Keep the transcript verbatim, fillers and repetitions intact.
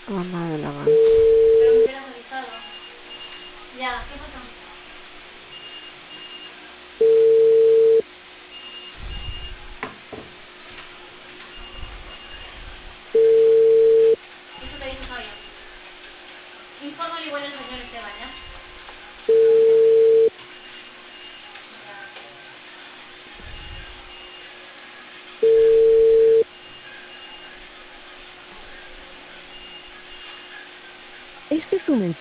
Mamá de la gana. Pero me hubieras avisado. Ya, ¿qué pasó? Eso te dice Fabio. Infórmale igual al señor Esteban, ¿ya? Este es un mensaje.